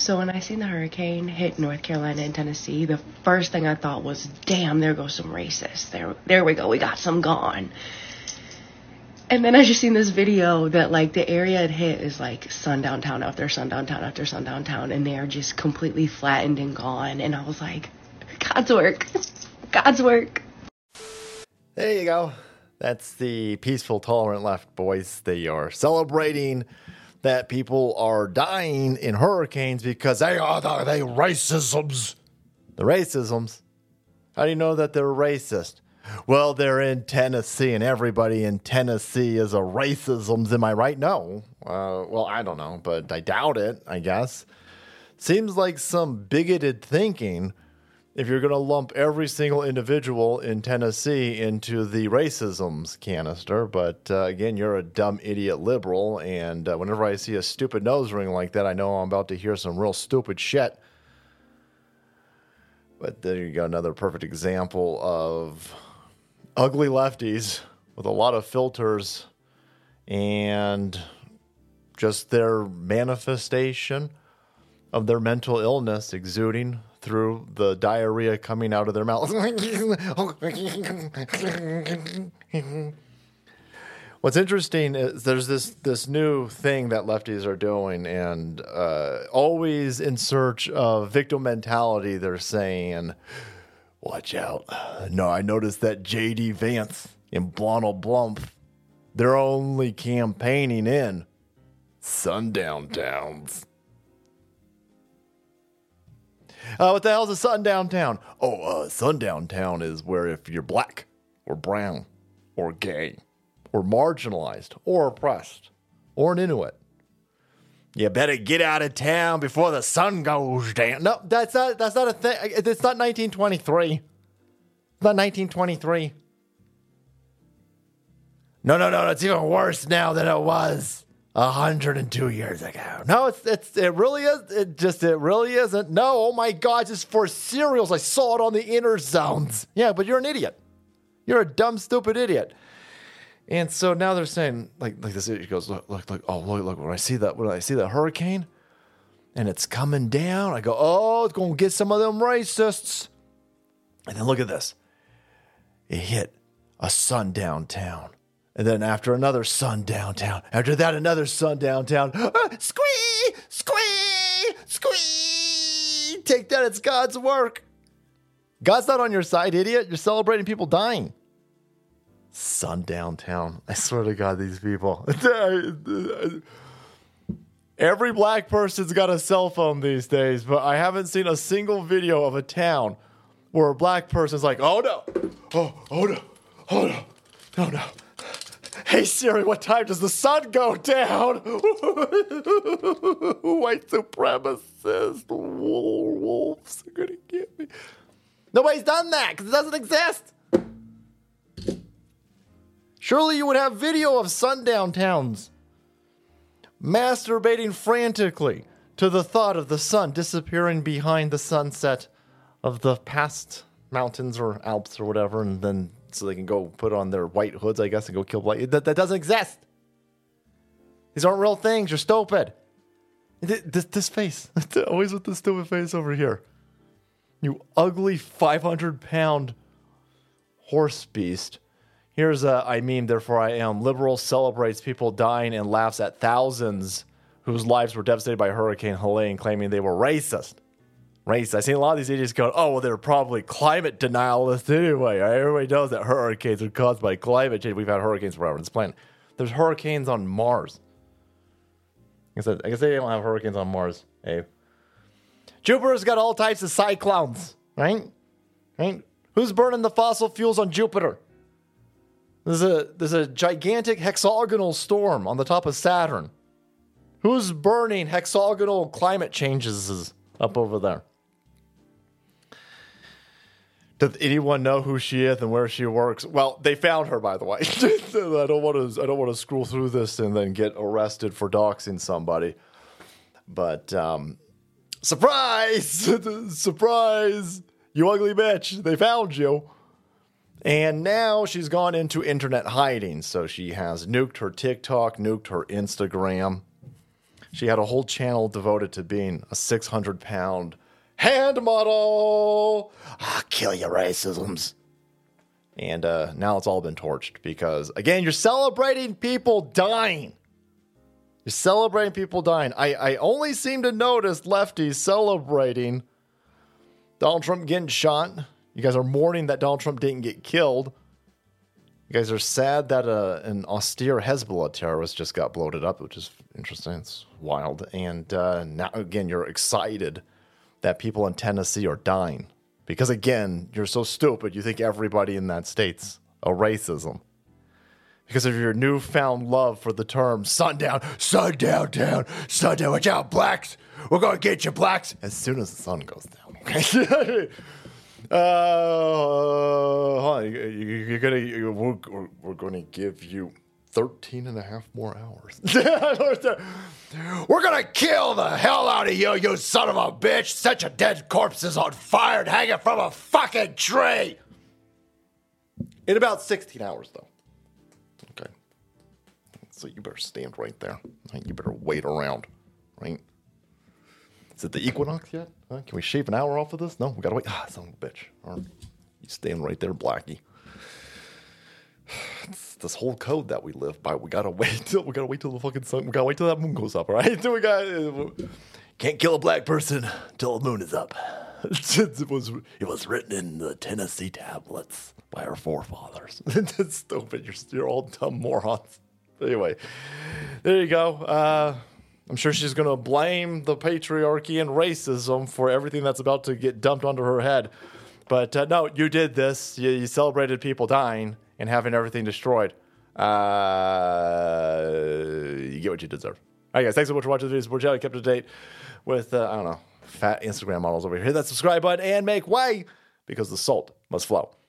So when I seen the hurricane hit North Carolina and Tennessee, the first thing I thought was, damn, there goes some racists. There we go. We got some gone. And then I just seen this video that, like, the area it hit is, like, sundown town after sundown town after sundown town, and they are just completely flattened and gone. And I was like, God's work. God's work. There you go. That's the peaceful, tolerant left voice. They are celebrating that people are dying in hurricanes because they are the racisms. The racisms? How do you know that they're racist? Well, they're in Tennessee, and everybody in Tennessee is a racism. Am I right? No. Well, I don't know, but I doubt it, I guess. Seems like some bigoted thinking if you're going to lump every single individual in Tennessee into the racisms canister. But again, you're a dumb idiot liberal, and whenever I see a stupid nose ring like that, I know I'm about to hear some real stupid shit. But there you go, another perfect example of ugly lefties with a lot of filters and just their manifestation of their mental illness exuding through the diarrhea coming out of their mouth. What's interesting is there's this new thing that lefties are doing, and always in search of victim mentality, they're saying, watch out. No, I noticed that J.D. Vance and Donald Trump, they're only campaigning in sundown towns. What the hell's a sundown town? Sundown town is where if you're black or brown or gay or marginalized or oppressed or an Inuit, you better get out of town before the sun goes down. No, that's not a thing. It's not 1923. It's not 1923. No, it's even worse now than it was 102 years ago. No, it really is. It really isn't. No, oh my God, just for cereals. I saw it on the inner zones. Yeah, but you're an idiot. You're a dumb, stupid idiot. And so now they're saying, like this idiot goes, look, when I see that hurricane and it's coming down, I go, oh, it's going to get some of them racists. And then look at this. It hit a sundown town. And then after another sundown town. After that, another sundown town. Squee! Squee! Squee! Take that, it's God's work. God's not on your side, idiot. You're celebrating people dying. Sundown town. I swear to God, these people. Every black person's got a cell phone these days, but I haven't seen a single video of a town where a black person's like, oh no. Hey Siri, what time does the sun go down? White supremacists, wolves are gonna get me. Nobody's done that because it doesn't exist. Surely you would have video of sundown towns masturbating frantically to the thought of the sun disappearing behind the sunset of the past mountains or Alps or whatever, and then so they can go put on their white hoods, I guess, and go kill black. That doesn't exist. These aren't real things. You're stupid. This face. Always with this stupid face over here. You ugly 500-pound horse beast. Here's I mean, therefore I am. Liberal celebrates people dying and laughs at thousands whose lives were devastated by Hurricane Helene, claiming they were racist. I've seen a lot of these idiots go, oh, well, they're probably climate denialists anyway. Everybody knows that hurricanes are caused by climate change. We've had hurricanes forever on this planet. There's hurricanes on Mars. I guess they don't have hurricanes on Mars, Abe. Jupiter's got all types of cyclones, right? Who's burning the fossil fuels on Jupiter? There's a gigantic hexagonal storm on the top of Saturn. Who's burning hexagonal climate changes up over there? Does anyone know who she is and where she works? Well, they found her, by the way. I don't want to scroll through this and then get arrested for doxing somebody. But surprise, surprise, you ugly bitch! They found you. And now she's gone into internet hiding. So she has nuked her TikTok, nuked her Instagram. She had a whole channel devoted to being a 600-pound hand model. I'll kill your racisms. And now it's all been torched because, again, you're celebrating people dying. You're celebrating people dying. I only seem to notice lefties celebrating Donald Trump getting shot. You guys are mourning that Donald Trump didn't get killed. You guys are sad that an austere Hezbollah terrorist just got bloated up, which is interesting. It's wild. And now, again, you're excited that people in Tennessee are dying. Because, again, you're so stupid, you think everybody in that state's a racism. Because of your newfound love for the term sundown, sundown, down, sundown, watch out, blacks. We're going to get you, blacks. As soon as the sun goes down, okay? We're going to give you 13 and a half more hours. We're going to kill the hell out of you, you son of a bitch. Set your dead corpses on fire and hang it from a fucking tree. In about 16 hours, though. Okay. So you better stand right there. You better wait around, right? Is it the equinox yet? Can we shave an hour off of this? No, we gotta wait. Son of a bitch. All right. You stand right there, Blackie. It's this whole code that we live by. We gotta wait till the fucking sun. We gotta wait till that moon goes up, all right? Can't kill a black person till the moon is up. It was written in the Tennessee tablets by our forefathers. It's stupid. You're all dumb morons. Anyway, there you go. I'm sure she's going to blame the patriarchy and racism for everything that's about to get dumped onto her head. But no, you did this. You celebrated people dying and having everything destroyed. You get what you deserve. All right, guys. Thanks so much for watching the video. Support channel. Kept up to date with, fat Instagram models over here. Hit that subscribe button and make way because the salt must flow.